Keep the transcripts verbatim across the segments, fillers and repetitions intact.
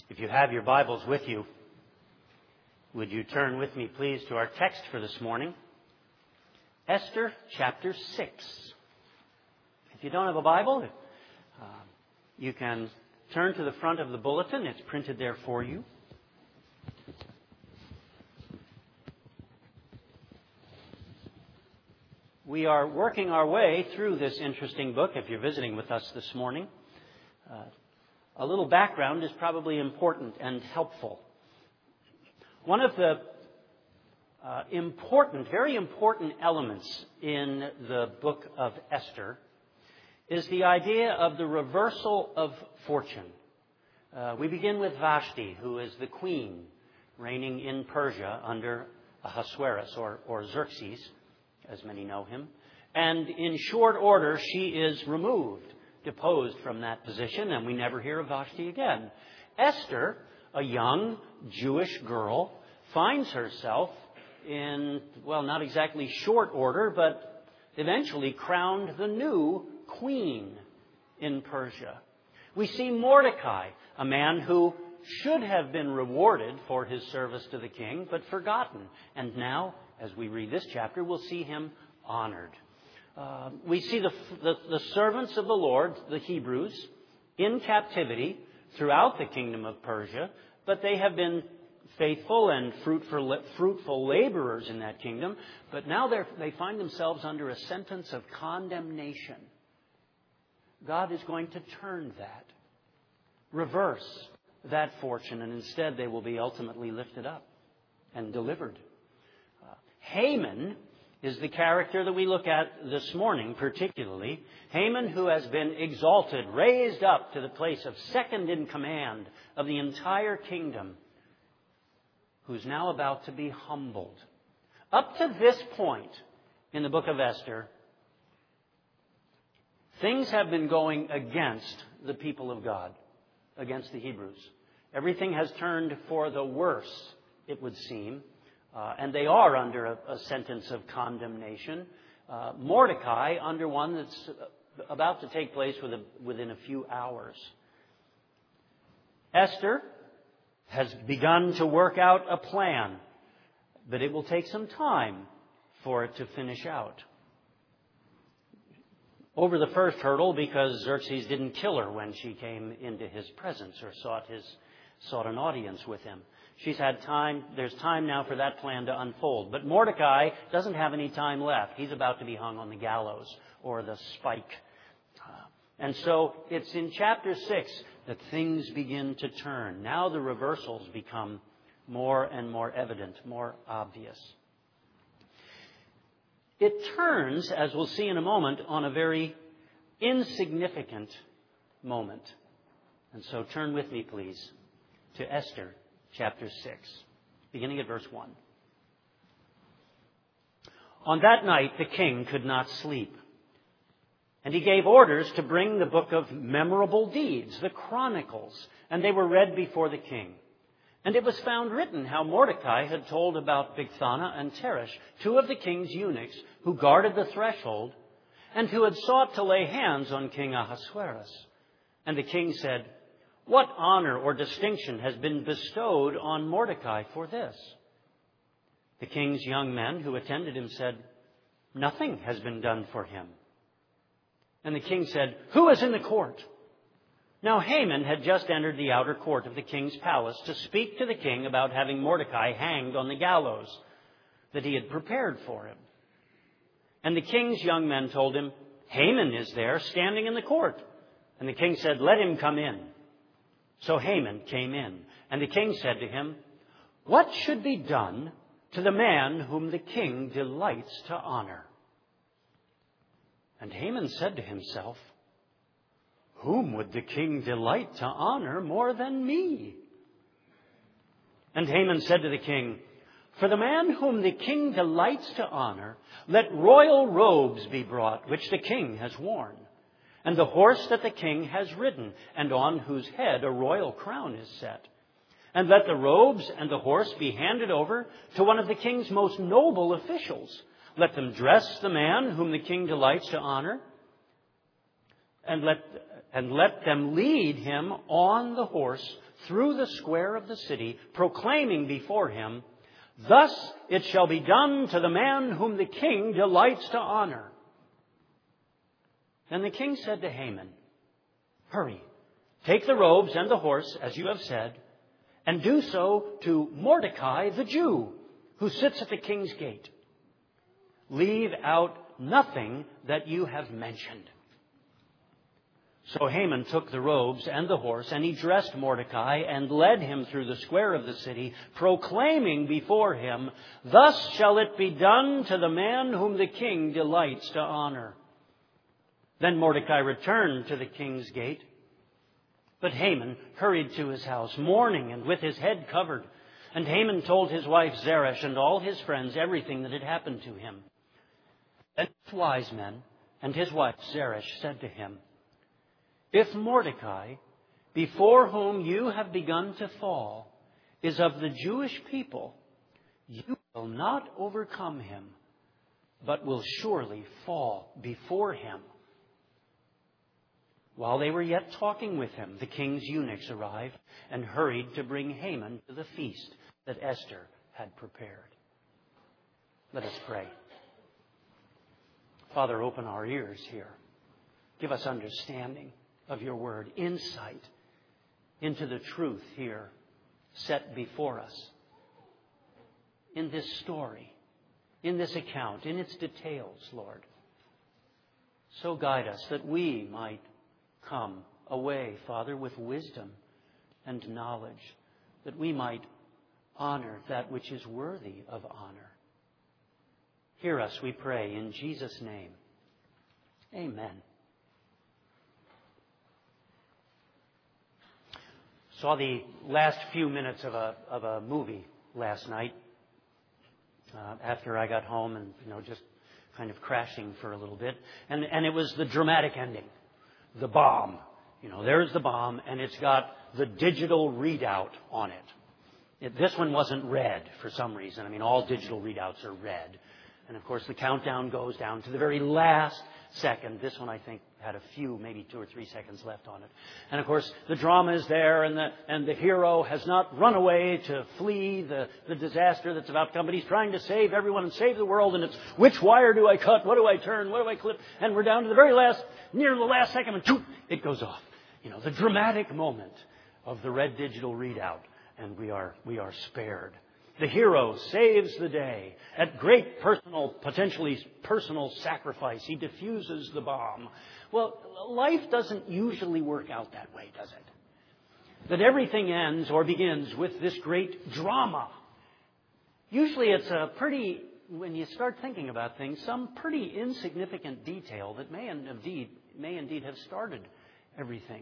If you have your Bibles with you, would you turn with me, please, to our text for this morning, Esther chapter six. If you don't have a Bible, uh, you can turn to the front of the bulletin. It's printed there for you. We are working our way through this interesting book, if you're visiting with us this morning. Uh, a little background is probably important and helpful. One of the uh, important, very important elements in the book of Esther is the idea of the reversal of fortune. Uh, we begin with Vashti, who is the queen reigning in Persia under Ahasuerus or, or Xerxes, as many know him. And in short order, she is removed, deposed from that position, and we never hear of Vashti again. Esther, a young Jewish girl, finds herself in, well, not exactly short order, but eventually crowned the new queen in Persia. We see Mordecai, a man who should have been rewarded for his service to the king, but forgotten. And now, as we read this chapter, we'll see him honored. Uh, we see the, the, the servants of the Lord, the Hebrews, in captivity throughout the kingdom of Persia, but they have been faithful and fruitful, fruitful laborers in that kingdom. But now they find themselves under a sentence of condemnation. God is going to turn that, reverse that fortune, and instead they will be ultimately lifted up and delivered. Uh, Haman is the character that we look at this morning particularly. Haman, who has been exalted, raised up to the place of second in command of the entire kingdom, who's now about to be humbled. Up to this point in the book of Esther, things have been going against the people of God, against the Hebrews. Everything has turned for the worse, it would seem. Uh, and they are under a, a sentence of condemnation. Uh, Mordecai under one that's about to take place with a, within a few hours. Esther has begun to work out a plan, but it will take some time for it to finish out. Over the first hurdle, because Xerxes didn't kill her when she came into his presence or sought his sought an audience with him. She's had time, there's time now for that plan to unfold. But Mordecai doesn't have any time left. He's about to be hung on the gallows or the spike. Uh, and so it's in chapter six that things begin to turn. Now the reversals become more and more evident, more obvious. It turns, as we'll see in a moment, on a very insignificant moment. And so turn with me, please, to Esther chapter six, beginning at verse one. On that night the king could not sleep, and he gave orders to bring the book of memorable deeds, the Chronicles, and they were read before the king. And it was found written how Mordecai had told about Bigthana and Teresh, two of the king's eunuchs who guarded the threshold, and who had sought to lay hands on King Ahasuerus. And the king said, "What honor or distinction has been bestowed on Mordecai for this?" The king's young men who attended him said, "Nothing has been done for him." And the king said, "Who is in the court?" Now Haman had just entered the outer court of the king's palace to speak to the king about having Mordecai hanged on the gallows that he had prepared for him. And the king's young men told him, "Haman is there standing in the court." And the king said, "Let him come in." So Haman came in, and the king said to him, "What should be done to the man whom the king delights to honor?" And Haman said to himself, "Whom would the king delight to honor more than me?" And Haman said to the king, "For the man whom the king delights to honor, let royal robes be brought, which the king has worn, and the horse that the king has ridden, and on whose head a royal crown is set. And let the robes and the horse be handed over to one of the king's most noble officials. Let them dress the man whom the king delights to honor, and let, and let them lead him on the horse through the square of the city, proclaiming before him, "Thus it shall be done to the man whom the king delights to honor." Then the king said to Haman, "Hurry, take the robes and the horse, as you have said, and do so to Mordecai the Jew, who sits at the king's gate. Leave out nothing that you have mentioned." So Haman took the robes and the horse, and he dressed Mordecai and led him through the square of the city, proclaiming before him, "Thus shall it be done to the man whom the king delights to honor." Then Mordecai returned to the king's gate. But Haman hurried to his house, mourning and with his head covered. And Haman told his wife Zeresh and all his friends everything that had happened to him. Then his wise men and his wife Zeresh said to him, "If Mordecai, before whom you have begun to fall, is of the Jewish people, you will not overcome him, but will surely fall before him." While they were yet talking with him, the king's eunuchs arrived and hurried to bring Haman to the feast that Esther had prepared. Let us pray. Father, open our ears here. Give us understanding of your word, insight into the truth here set before us in this story, in this account, in its details, Lord. So guide us that we might come away, Father, with wisdom and knowledge, that we might honor that which is worthy of honor. Hear us, we pray, in Jesus' name. Amen. Saw the last few minutes of a of a movie last night uh, after I got home, and you know just kind of crashing for a little bit, and and it was the dramatic ending, the bomb. You know, there's the bomb, and it's got the digital readout on it. it. This one wasn't red for some reason. I mean, all digital readouts are red, and of course the countdown goes down to the very last second. This one, I think, had a few, maybe two or three seconds left on it. And of course, the drama is there, and the and the hero has not run away to flee the, the disaster that's about to come, but he's trying to save everyone and save the world, and it's, which wire do I cut? What do I turn? What do I clip? And we're down to the very last, near the last second, and choo, it goes off. You know, the dramatic moment of the red digital readout, and we are we are spared. The hero saves the day. At great personal, potentially personal sacrifice, he defuses the bomb. Well, life doesn't usually work out that way, does it? That everything ends or begins with this great drama. Usually it's a pretty, when you start thinking about things, some pretty insignificant detail that may indeed, may indeed have started everything.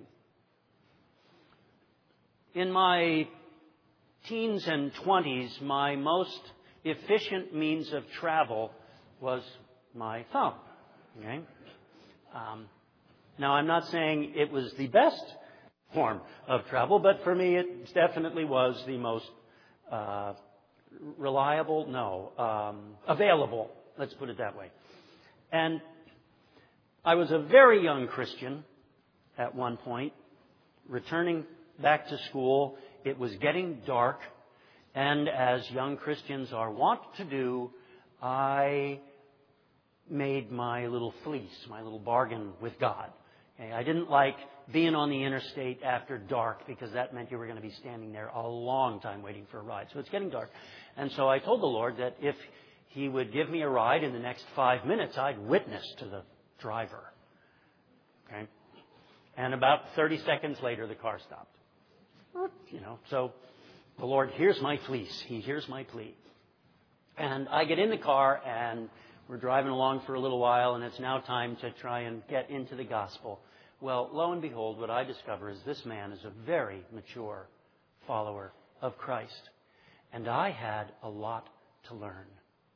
In my teens and twenties, my most efficient means of travel was my thumb. Okay? Um, now, I'm not saying it was the best form of travel, but for me, it definitely was the most uh, reliable, no, um, available. Let's put it that way. And I was a very young Christian at one point, returning back to school. It was getting dark, and as young Christians are wont to do, I made my little fleece, my little bargain with God. Okay, I didn't like being on the interstate after dark because that meant you were going to be standing there a long time waiting for a ride. So it's getting dark. And so I told the Lord that if He would give me a ride in the next five minutes, I'd witness to the driver. Okay? And about thirty seconds later, the car stopped. You know, so the Lord hears my fleece. He hears my plea. And I get in the car, and we're driving along for a little while, and it's now time to try and get into the gospel. Well, lo and behold, what I discover is this man is a very mature follower of Christ. And I had a lot to learn.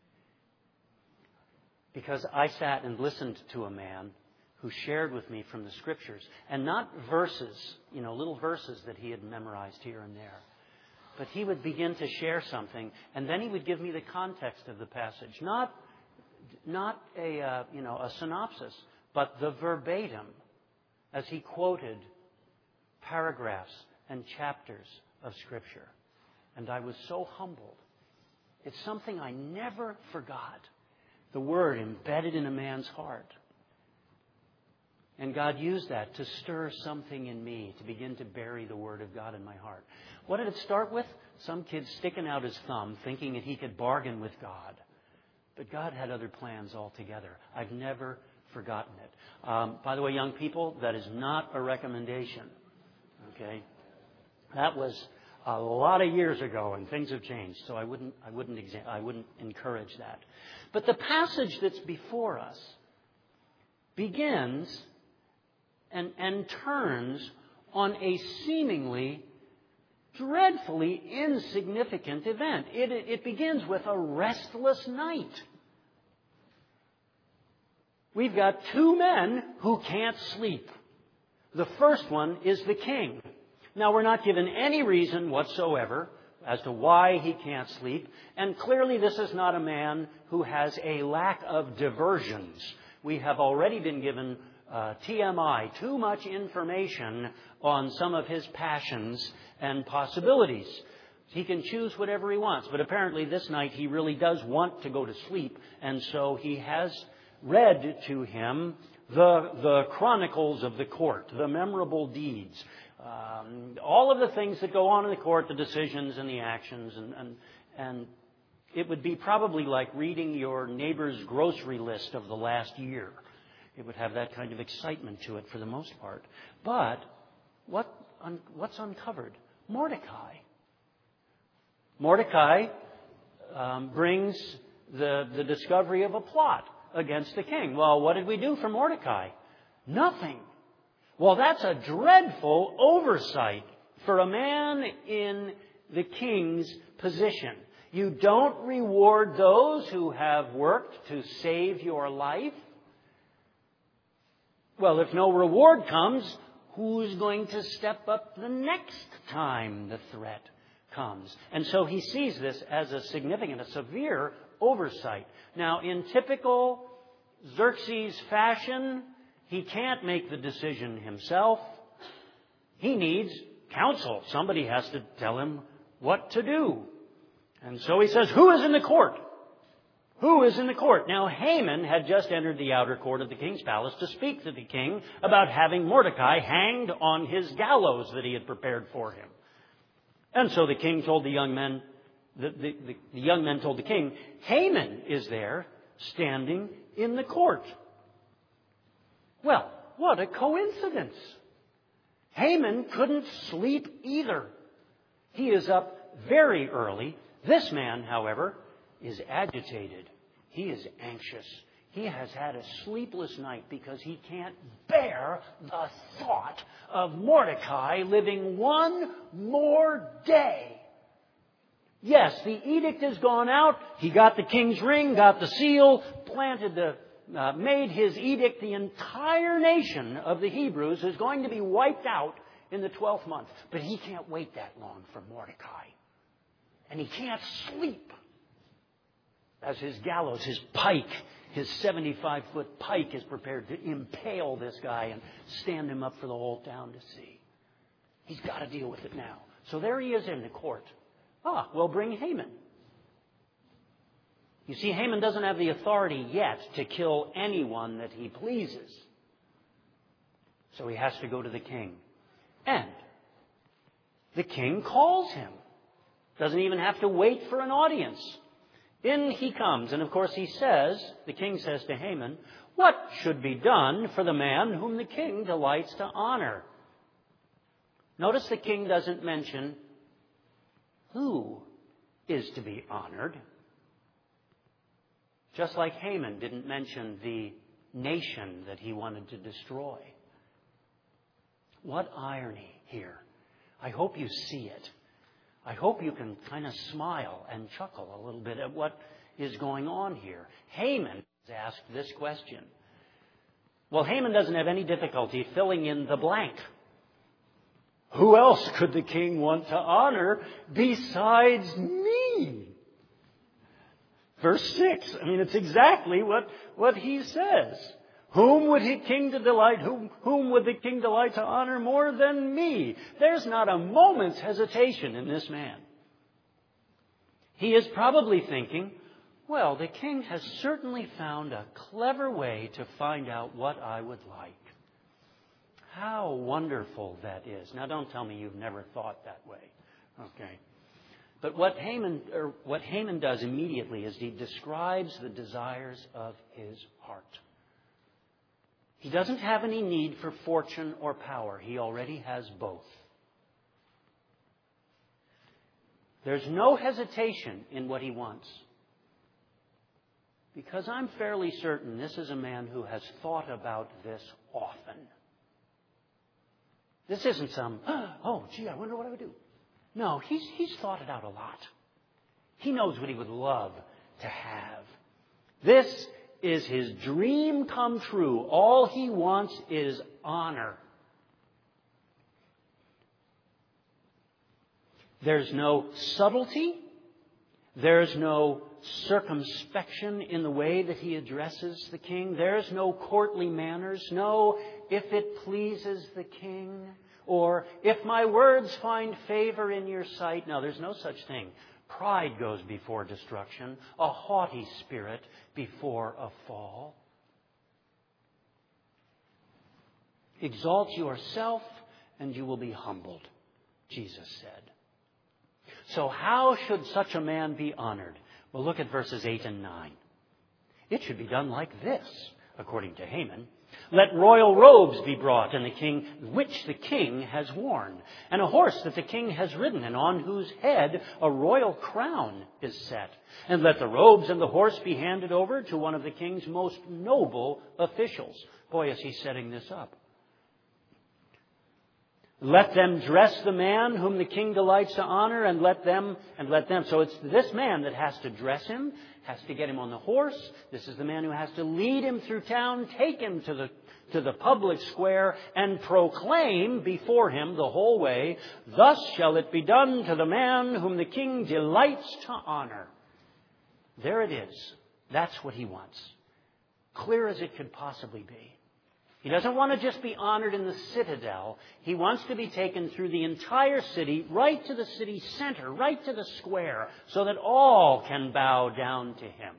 Because I sat and listened to a man who shared with me from the Scriptures, and not verses, you know, little verses that he had memorized here and there. But he would begin to share something, and then he would give me the context of the passage. Not, not a, uh, you know, a synopsis, but the verbatim, as he quoted paragraphs and chapters of Scripture. And I was so humbled. It's something I never forgot. The Word embedded in a man's heart. And God used that to stir something in me to begin to bury the Word of God in my heart. What did it start with? Some kid sticking out his thumb, thinking that he could bargain with God. But God had other plans altogether. I've never forgotten it. Um, by the way, young people, that is not a recommendation. Okay? That was a lot of years ago, and things have changed. So I wouldn't, I wouldn't, exa- I wouldn't encourage that. But the passage that's before us begins and, and turns on a seemingly dreadfully insignificant event. It, it begins with a restless night. We've got two men who can't sleep. The first one is the king. Now, we're not given any reason whatsoever as to why he can't sleep. And clearly this is not a man who has a lack of diversions. We have already been given uh, T M I, too much information on some of his passions and possibilities. He can choose whatever he wants. But apparently this night he really does want to go to sleep. And so he has read to him the, the chronicles of the court, the memorable deeds. Um, all of the things that go on in the court, the decisions and the actions, and, and and it would be probably like reading your neighbor's grocery list of the last year. It would have that kind of excitement to it for the most part. But what un, what's uncovered? Mordecai. Mordecai um, brings the the discovery of a plot against the king. Well, what did we do for Mordecai? Nothing. Well, that's a dreadful oversight for a man in the king's position. You don't reward those who have worked to save your life. Well, if no reward comes, who's going to step up the next time the threat comes? And so he sees this as a significant, a severe oversight. Now, in typical Xerxes fashion, he can't make the decision himself. He needs counsel. Somebody has to tell him what to do. And so he says, who is in the court? Who is in the court? Now, Haman had just entered the outer court of the king's palace to speak to the king about having Mordecai hanged on his gallows that he had prepared for him. And so the king told the young men, the, the, the, the young men told the king, Haman is there standing in the court. Well, what a coincidence. Haman couldn't sleep either. He is up very early. This man, however, is agitated. He is anxious. He has had a sleepless night because he can't bear the thought of Mordecai living one more day. Yes, the edict has gone out. He got the king's ring, got the seal, planted the Uh, made his edict. The entire nation of the Hebrews is going to be wiped out in the twelfth month. But he can't wait that long for Mordecai. And he can't sleep as his gallows, his pike, his seventy-five foot pike is prepared to impale this guy and stand him up for the whole town to see. He's got to deal with it now. So there he is in the court. Ah, well, bring Haman. You see, Haman doesn't have the authority yet to kill anyone that he pleases. So he has to go to the king. And the king calls him. Doesn't even have to wait for an audience. In he comes. And of course he says, the king says to Haman, what should be done for the man whom the king delights to honor? Notice the king doesn't mention who is to be honored. Just like Haman didn't mention the nation that he wanted to destroy. What irony here. I hope you see it. I hope you can kind of smile and chuckle a little bit at what is going on here. Haman has asked this question. Well, Haman doesn't have any difficulty filling in the blank. Who else could the king want to honor besides me? Verse six. I mean, it's exactly what, what he says. Whom would the king to delight? Whom, whom would the king delight to honor more than me? There's not a moment's hesitation in this man. He is probably thinking, well, the king has certainly found a clever way to find out what I would like. How wonderful that is. Now, don't tell me you've never thought that way. Okay. But what Haman, or what Haman does immediately is he describes the desires of his heart. He doesn't have any need for fortune or power. He already has both. There's no hesitation in what he wants. Because I'm fairly certain this is a man who has thought about this often. This isn't some, oh, gee, I wonder what I would do. No, he's, he's thought it out a lot. He knows what he would love to have. This is his dream come true. All he wants is honor. There's no subtlety. There's no circumspection in the way that he addresses the king. There's no courtly manners. No, if it pleases the king, or if my words find favor in your sight. No, there's no such thing. Pride goes before destruction, a haughty spirit before a fall. Exalt yourself and you will be humbled, Jesus said. So how should such a man be honored? Well, look at verses eight and nine. It should be done like this, according to Haman. Let royal robes be brought, and the king, which the king has worn, and a horse that the king has ridden, and on whose head a royal crown is set. And let the robes and the horse be handed over to one of the king's most noble officials. Boy, is he setting this up. Let them dress the man whom the king delights to honor, and let them, and let them. So it's this man that has to dress him, has to get him on the horse. This is the man who has to lead him through town, take him to the, to the public square, and proclaim before him the whole way, thus shall it be done to the man whom the king delights to honor. There it is. That's what he wants. Clear as it could possibly be. He doesn't want to just be honored in the citadel. He wants to be taken through the entire city, right to the city center, right to the square, so that all can bow down to him.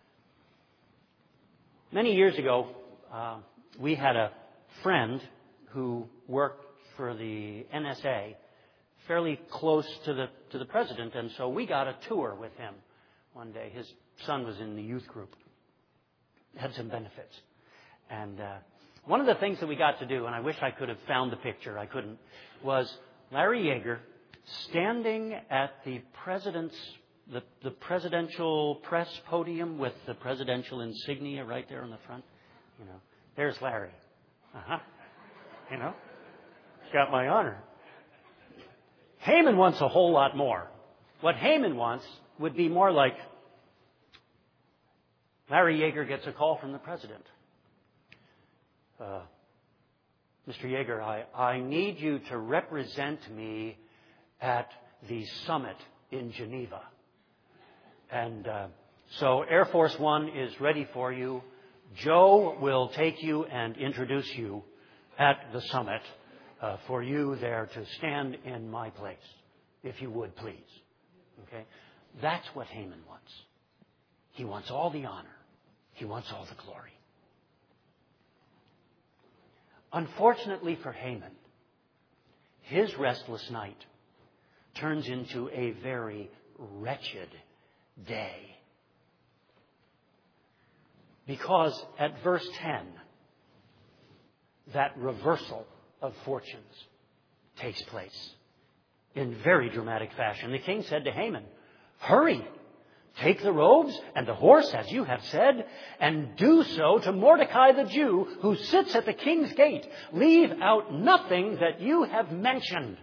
Many years ago, uh, we had a friend who worked for the N S A, fairly close to the to the president, and so we got a tour with him one day. His son was in the youth group. Had some benefits. And uh, one of the things that we got to do, and I wish I could have found the picture, I couldn't, was Larry Yeager standing at the president's, the, the presidential press podium with the presidential insignia right there in the front. You know, there's Larry. Uh-huh. You know, got my honor. Haman wants a whole lot more. What Haman wants would be more like, Larry Yeager gets a call from the president. Uh, Mister Yeager, I, I need you to represent me at the summit in Geneva. And uh, so Air Force One is ready for you. Joe will take you and introduce you at the summit uh, for you there to stand in my place, if you would, please. Okay? That's what Haman wants. He wants all the honor. He wants all the glory. Unfortunately for Haman, his restless night turns into a very wretched day. Because at verse ten, that reversal of fortunes takes place in very dramatic fashion. The king said to Haman, "Hurry! Take the robes and the horse, as you have said, and do so to Mordecai the Jew, who sits at the king's gate. Leave out nothing that you have mentioned."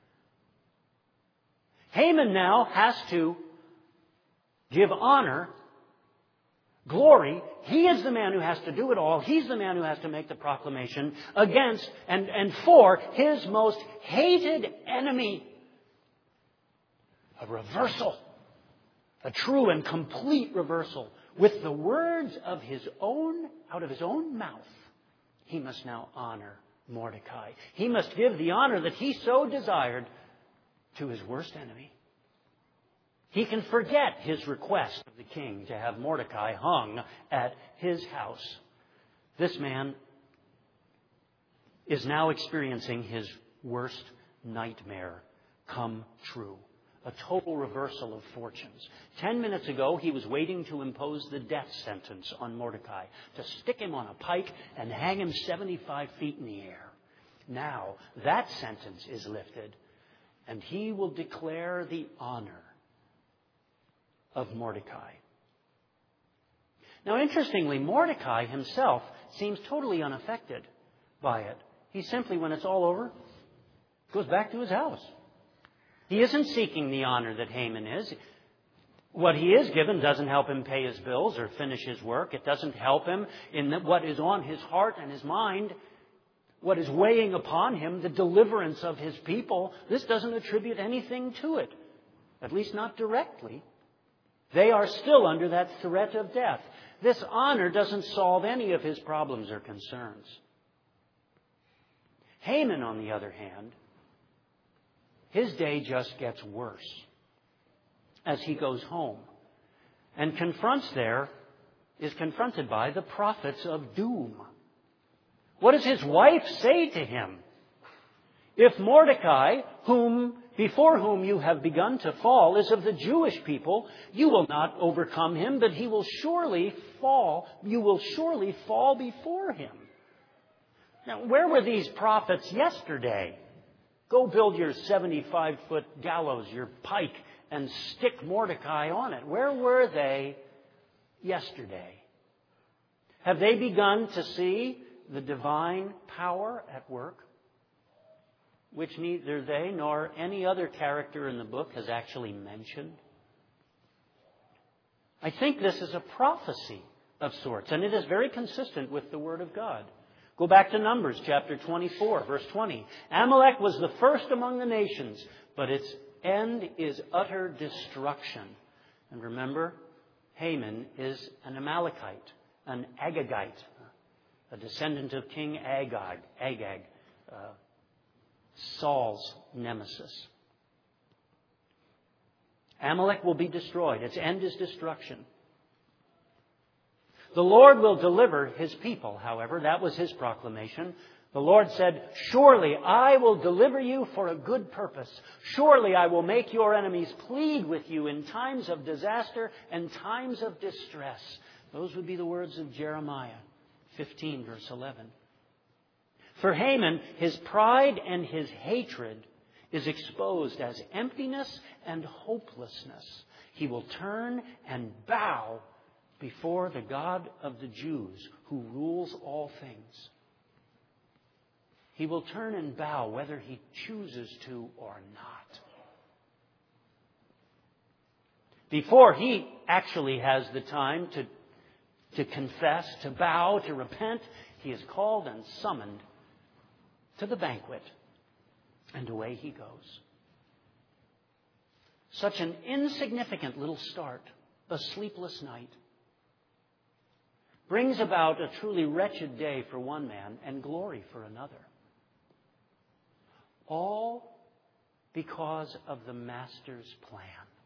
Haman now has to give honor, glory. He is the man who has to do it all. He's the man who has to make the proclamation against and, and for his most hated enemy. A reversal. A true and complete reversal. with the words of his own, out of his own mouth, he must now honor Mordecai. He must give the honor that he so desired to his worst enemy. He can forget his request of the king to have Mordecai hung at his house. This man is now experiencing his worst nightmare come true. A total reversal of fortunes. Ten minutes ago, he was waiting to impose the death sentence on Mordecai, to stick him on a pike and hang him seventy-five feet in the air. Now, that sentence is lifted, and he will declare the honor of Mordecai. Now, interestingly, Mordecai himself seems totally unaffected by it. He simply, when it's all over, goes back to his house. He isn't seeking the honor that Haman is. What he is given doesn't help him pay his bills or finish his work. It doesn't help him in what is on his heart and his mind, what is weighing upon him, the deliverance of his people. This doesn't attribute anything to it, at least not directly. They are still under that threat of death. This honor doesn't solve any of his problems or concerns. Haman, on the other hand, his day just gets worse as he goes home and confronts there, is confronted by the prophets of doom. What does his wife say to him? If Mordecai, whom before whom you have begun to fall, is of the Jewish people, you will not overcome him, but he will surely fall. You will surely fall before him. Now, where were these prophets yesterday? Go build your seventy-five foot gallows, your pike, and stick Mordecai on it. Where were they yesterday? Have they begun to see the divine power at work, which neither they nor any other character in the book has actually mentioned? I think this is a prophecy of sorts, and it is very consistent with the Word of God. Go back to Numbers chapter twenty-four, verse twenty. Amalek was the first among the nations, but its end is utter destruction. And remember, Haman is an Amalekite, an Agagite, a descendant of King Agag, Agag, uh, Saul's nemesis. Amalek will be destroyed. Its end is destruction. The Lord will deliver his people, however. That was his proclamation. The Lord said, surely I will deliver you for a good purpose. Surely I will make your enemies plead with you in times of disaster and times of distress. Those would be the words of Jeremiah fifteen, verse eleven. For Haman, his pride and his hatred is exposed as emptiness and hopelessness. He will turn and bow before the God of the Jews who rules all things. He will turn and bow whether he chooses to or not. Before he actually has the time to, to confess, to bow, to repent, he is called and summoned to the banquet, and away he goes. Such an insignificant little start, a sleepless night, brings about a truly wretched day for one man and glory for another. All because of the Master's plan.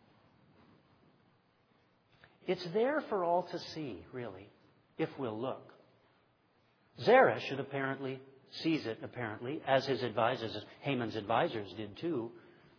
It's there for all to see, really, if we'll look. Zeresh apparently sees it, apparently, as his advisors, as Haman's advisors did too.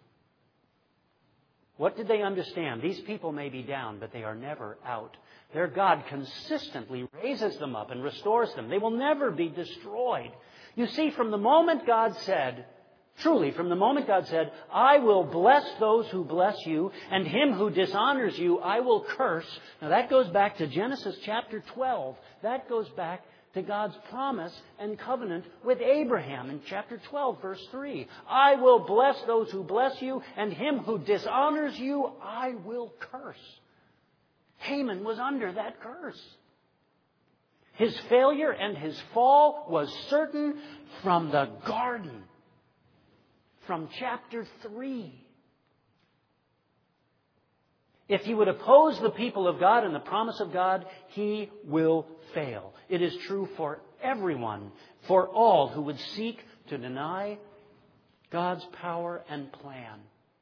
What did they understand? These people may be down, but they are never out. Their God consistently raises them up and restores them. They will never be destroyed. You see, from the moment God said, truly, from the moment God said, I will bless those who bless you, and him who dishonors you I will curse. Now that goes back to Genesis chapter twelve. That goes back to God's promise and covenant with Abraham in chapter twelve, verse three. I will bless those who bless you, and him who dishonors you I will curse. Haman was under that curse. His failure and his fall was certain from the garden, from chapter three. If he would oppose the people of God and the promise of God, he will fail. It is true for everyone, for all who would seek to deny God's power and plan.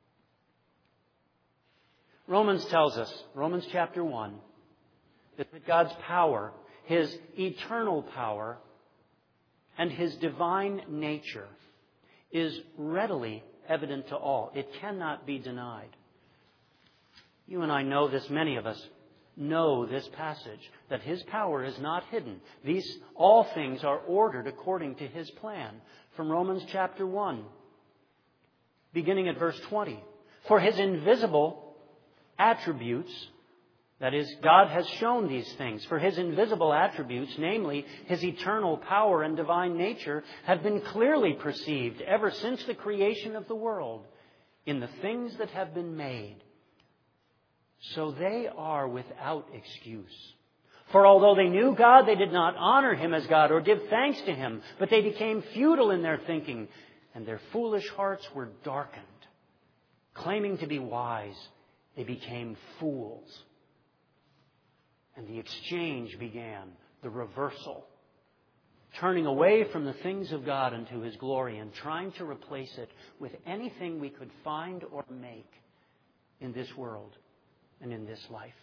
Romans tells us, Romans chapter one, that God's power, His eternal power, and His divine nature is readily evident to all. It cannot be denied. You and I know this, many of us know this passage, that His power is not hidden. These, all things are ordered according to His plan. From Romans chapter one, beginning at verse twenty. For His invisible attributes, that is, God has shown these things. For His invisible attributes, namely His eternal power and divine nature, have been clearly perceived ever since the creation of the world in the things that have been made. So they are without excuse. For although they knew God, they did not honor Him as God or give thanks to Him, but they became futile in their thinking, and their foolish hearts were darkened. Claiming to be wise, they became fools. And the exchange began, the reversal. Turning away from the things of God unto His glory and trying to replace it with anything we could find or make in this world and in this life.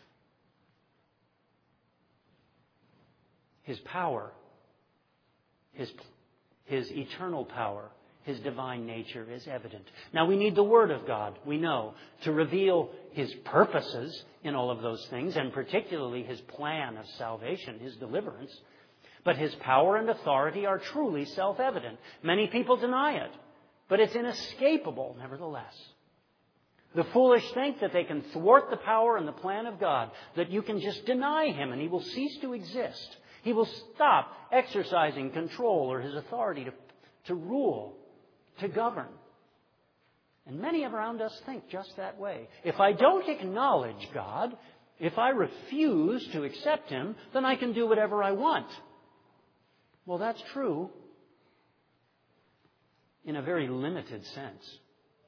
His power, His, His eternal power, His divine nature is evident. Now we need the Word of God, we know, to reveal His purposes in all of those things, and particularly His plan of salvation, His deliverance. But His power and authority are truly self-evident. Many people deny it, but it's inescapable nevertheless. The foolish think that they can thwart the power and the plan of God, that you can just deny Him and He will cease to exist. He will stop exercising control or His authority to, to rule, to govern. And many around us think just that way. If I don't acknowledge God, if I refuse to accept Him, then I can do whatever I want. Well, that's true in a very limited sense.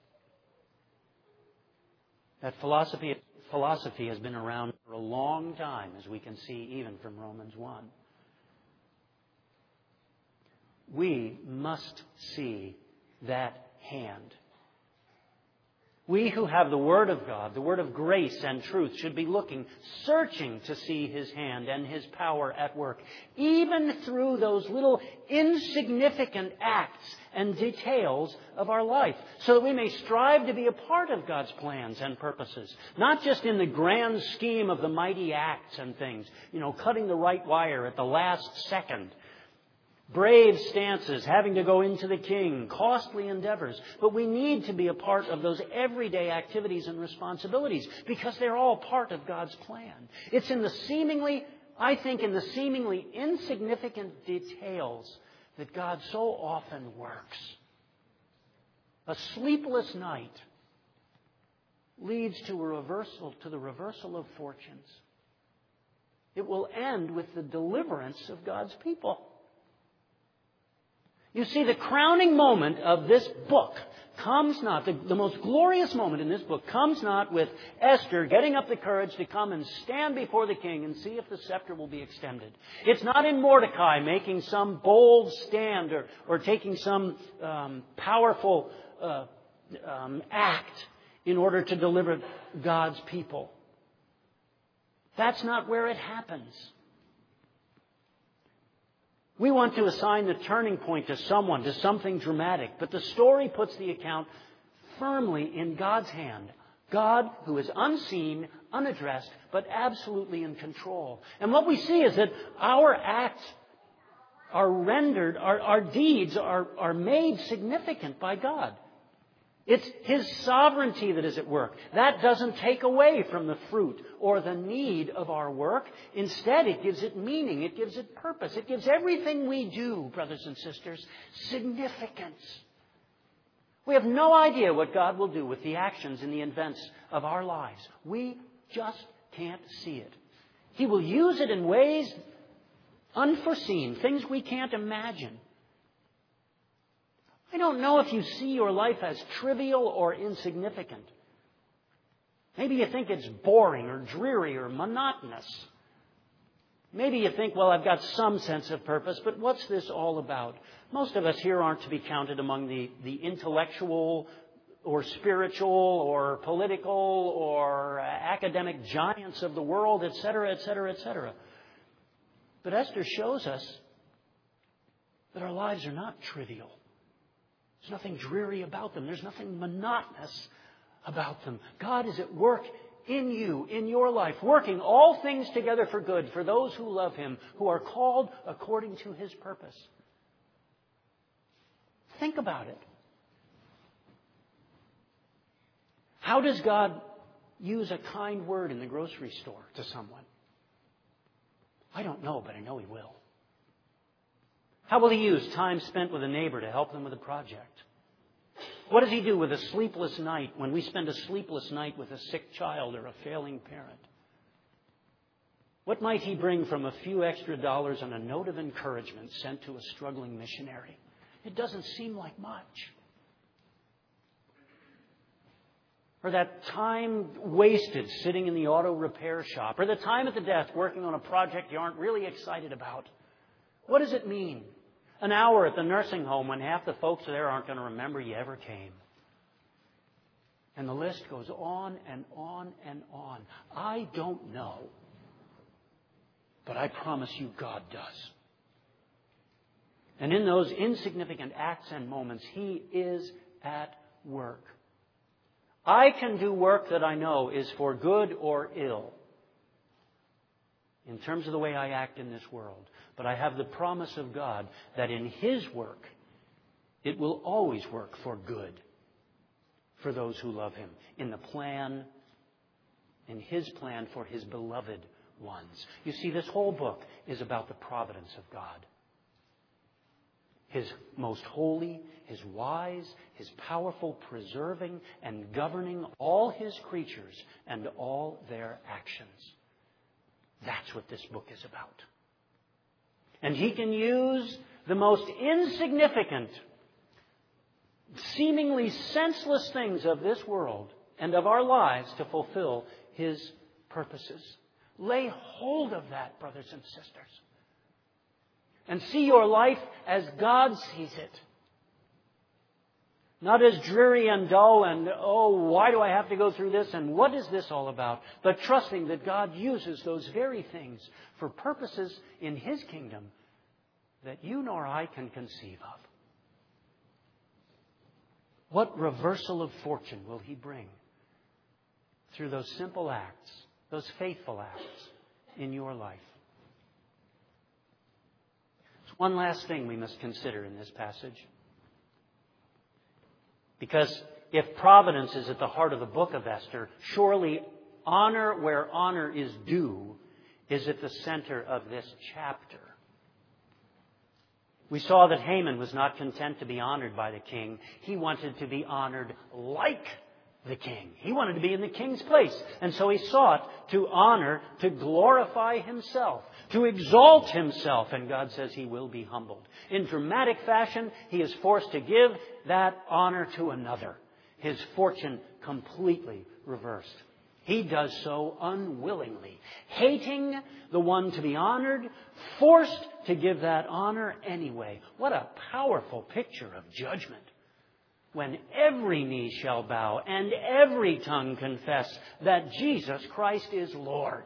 That philosophy, philosophy has been around for a long time, as we can see even from Romans one. We must see that hand. We who have the Word of God, the Word of grace and truth, should be looking, searching to see His hand and His power at work, even through those little insignificant acts and details of our life, so that we may strive to be a part of God's plans and purposes, not just in the grand scheme of the mighty acts and things, you know, cutting the right wire at the last second, brave stances, having to go into the king, costly endeavors. But we need to be a part of those everyday activities and responsibilities because they're all part of God's plan. It's in the seemingly, I think, in the seemingly insignificant details that God so often works. A sleepless night leads to a reversal, to the reversal of fortunes. It will end with the deliverance of God's people. You see, the crowning moment of this book comes not, the, the most glorious moment in this book comes not with Esther getting up the courage to come and stand before the king and see if the scepter will be extended. It's not in Mordecai making some bold stand or, or taking some um, powerful uh, um, act in order to deliver God's people. That's not where it happens. We want to assign the turning point to someone, to something dramatic. But the story puts the account firmly in God's hand. God, who is unseen, unaddressed, but absolutely in control. And what we see is that our acts are rendered, our, our deeds are, are made significant by God. It's His sovereignty that is at work. That doesn't take away from the fruit or the need of our work. Instead, it gives it meaning. It gives it purpose. It gives everything we do, brothers and sisters, significance. We have no idea what God will do with the actions and the events of our lives. We just can't see it. He will use it in ways unforeseen, things we can't imagine. I don't know if you see your life as trivial or insignificant. Maybe you think it's boring or dreary or monotonous. Maybe you think, well, I've got some sense of purpose, but what's this all about? Most of us here aren't to be counted among the, the intellectual or spiritual or political or academic giants of the world, et cetera, et cetera, et cetera. But Esther shows us that our lives are not trivial. There's nothing dreary about them. There's nothing monotonous about them. God is at work in you, in your life, working all things together for good for those who love Him, who are called according to His purpose. Think about it. How does God use a kind word in the grocery store to someone? I don't know, but I know He will. How will He use time spent with a neighbor to help them with a project? What does He do with a sleepless night when we spend a sleepless night with a sick child or a failing parent? What might He bring from a few extra dollars on a note of encouragement sent to a struggling missionary? It doesn't seem like much. Or that time wasted sitting in the auto repair shop. Or the time at the desk working on a project you aren't really excited about. What does it mean? An hour at the nursing home when half the folks there aren't going to remember you ever came. And the list goes on and on and on. I don't know. But I promise you God does. And in those insignificant acts and moments, He is at work. I can do work that I know is for good or ill in terms of the way I act in this world. But I have the promise of God that in His work, it will always work for good for those who love Him. In the plan, in His plan for His beloved ones. You see, this whole book is about the providence of God. His most holy, His wise, His powerful, preserving and governing all His creatures and all their actions. That's what this book is about. And He can use the most insignificant, seemingly senseless things of this world and of our lives to fulfill His purposes. Lay hold of that, brothers and sisters. And see your life as God sees it. Not as dreary and dull and, oh, why do I have to go through this and what is this all about? But trusting that God uses those very things for purposes in His kingdom that you nor I can conceive of. What reversal of fortune will He bring through those simple acts, those faithful acts in your life? One last thing we must consider in this passage. Because if providence is at the heart of the book of Esther, surely honor where honor is due is at the center of this chapter. We saw that Haman was not content to be honored by the king. He wanted to be honored like the king. He wanted to be in the king's place. And so he sought to honor, to glorify himself, to exalt himself. And God says He will be humbled. In dramatic fashion, he is forced to give that honor to another. His fortune completely reversed. He does so unwillingly, hating the one to be honored, forced to give that honor anyway. What a powerful picture of judgment. When every knee shall bow and every tongue confess that Jesus Christ is Lord.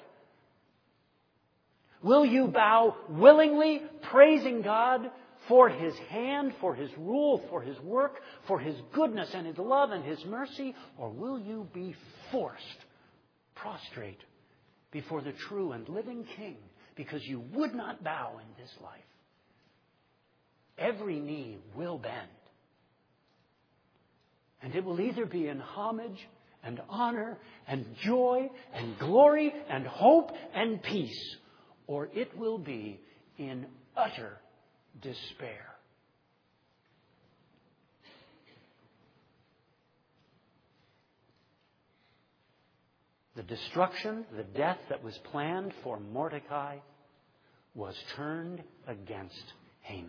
Will you bow willingly, praising God for His hand, for His rule, for His work, for His goodness and His love and His mercy? Or will you be forced, prostrate before the true and living King because you would not bow in this life? Every knee will bend. And it will either be in homage and honor and joy and glory and hope and peace, or it will be in utter despair. The destruction, the death that was planned for Mordecai was turned against Haman.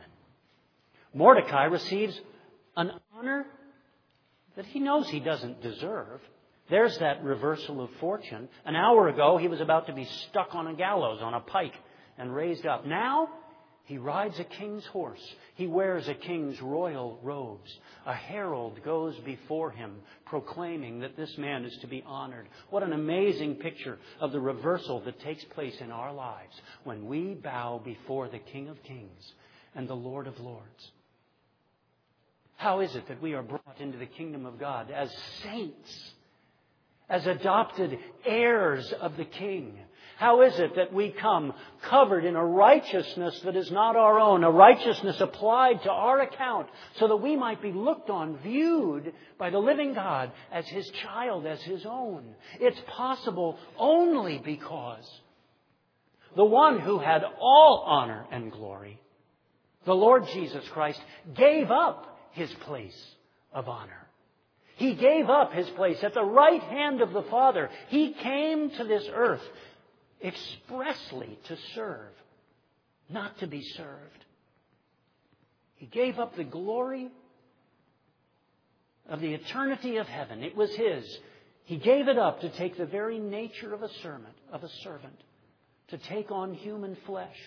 Mordecai receives an honor that he knows he doesn't deserve. There's that reversal of fortune. An hour ago, he was about to be stuck on a gallows, on a pike, and raised up. Now, he rides a king's horse. He wears a king's royal robes. A herald goes before him, proclaiming that this man is to be honored. What an amazing picture of the reversal that takes place in our lives when we bow before the King of Kings and the Lord of Lords. How is it that we are brought into the kingdom of God as saints, as adopted heirs of the King? How is it that we come covered in a righteousness that is not our own, a righteousness applied to our account, so that we might be looked on, viewed by the living God as His child, as His own? It's possible only because the one who had all honor and glory, the Lord Jesus Christ, gave up His place of honor. He gave up His place at the right hand of the Father. He came to this earth expressly to serve, not to be served. He gave up the glory of the eternity of heaven. It was His. He gave it up to take the very nature of a servant, of a servant, to take on human flesh.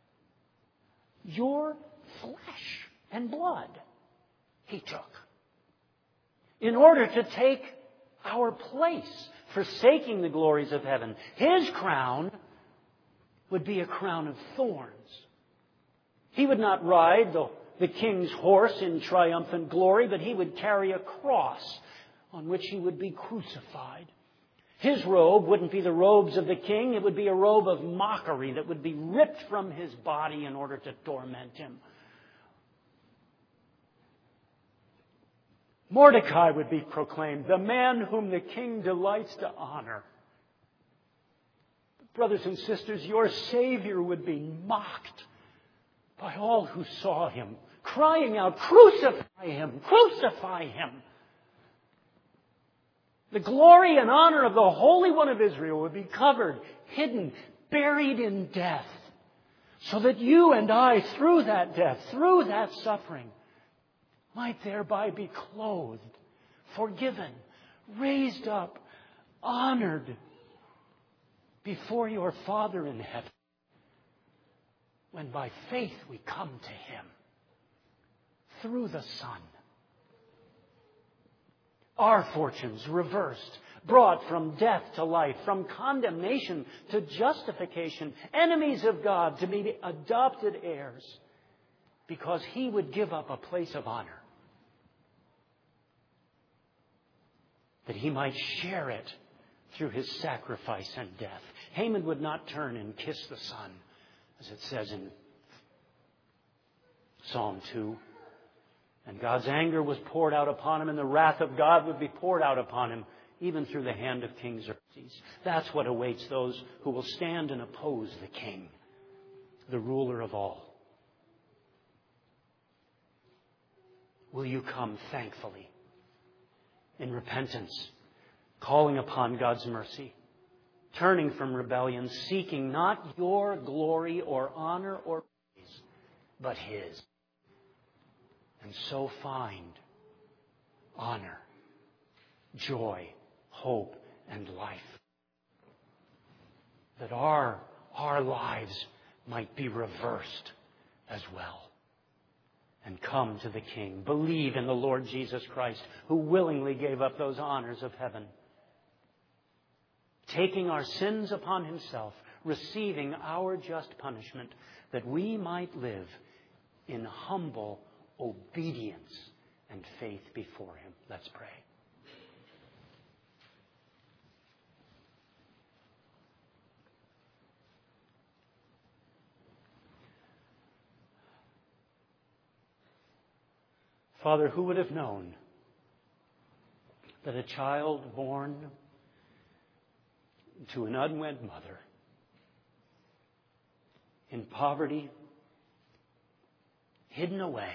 Your flesh and blood He took, in order to take our place, forsaking the glories of heaven. His crown would be a crown of thorns. He would not ride the, the king's horse in triumphant glory, but He would carry a cross on which He would be crucified. His robe wouldn't be the robes of the king. It would be a robe of mockery that would be ripped from His body in order to torment Him. Mordecai would be proclaimed the man whom the king delights to honor. Brothers and sisters, your Savior would be mocked by all who saw Him, crying out, "Crucify Him! Crucify Him!" The glory and honor of the Holy One of Israel would be covered, hidden, buried in death, so that you and I, through that death, through that suffering, might thereby be clothed, forgiven, raised up, honored before your Father in heaven, when by faith we come to Him through the Son. Our fortunes reversed, brought from death to life, from condemnation to justification, enemies of God to be adopted heirs, because He would give up a place of honor, that He might share it through His sacrifice and death. Haman would not turn and kiss the Son, as it says in Psalm two. And God's anger was poured out upon him, and the wrath of God would be poured out upon him, even through the hand of King Xerxes. That's what awaits those who will stand and oppose the King, the ruler of all. Will you come thankfully, in repentance, calling upon God's mercy, turning from rebellion, seeking not your glory or honor or praise, but His, and so find honor, joy, hope, and life, that our, our lives might be reversed as well, and come to the King. Believe in the Lord Jesus Christ, who willingly gave up those honors of heaven, taking our sins upon Himself, receiving our just punishment, that we might live in humble obedience and faith before Him. Let's pray. Father, who would have known that a child born to an unwed mother in poverty, hidden away,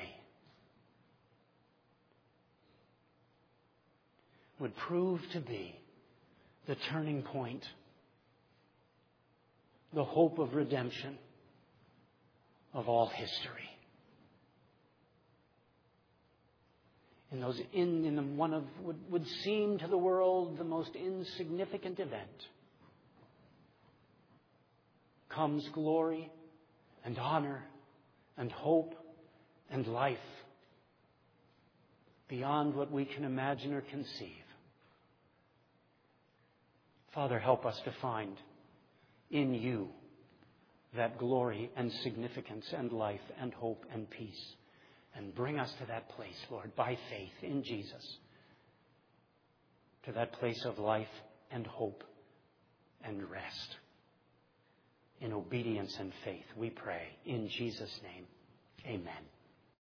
would prove to be the turning point, the hope of redemption of all history? in those in, in the one of would, would seem to the world the most insignificant event, comes glory and honor and hope and life beyond what we can imagine or conceive. Father, help us to find in you that glory and significance and life and hope and peace. And bring us to that place, Lord, by faith in Jesus. To that place of life and hope and rest. In obedience and faith, we pray. In Jesus' name, amen.